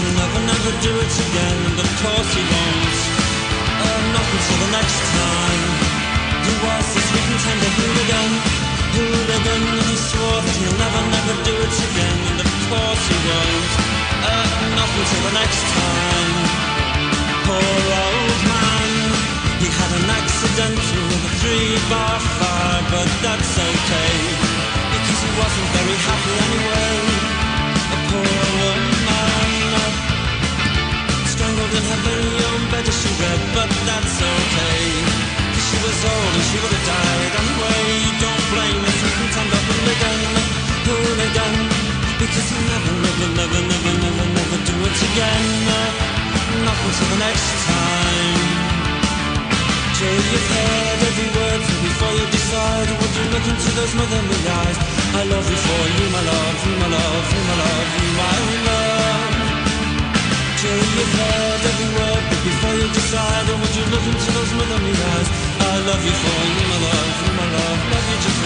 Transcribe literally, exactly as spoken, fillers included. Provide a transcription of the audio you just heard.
he'll never, never do it again. And of course he won't. Uh, not until the next time. He was the sweet and tender hooligan, hooligan, and he swore that he'll never, never do it again. And of course he won't. Uh, not until the next time. Poor old man, he had an accident with a three-bar fire, but that's okay, because he wasn't very happy anyway. A poor woman, strangled in her very own bed as she read, but that's okay, cause she was old and she would have died anyway. Don't blame the sweet and tender hooligan, hooligan, because he'll never, never, never, never, never, never do it again. Not until the next time. Joe, you've heard every word, so before you decide, would you look into those motherly eyes? I love you for you, my love, you, my love, you, my love, you, my love. Joe, you've heard every word, but before you decide, would you look into those motherly eyes? I love you for you, my love, you, my love, love you just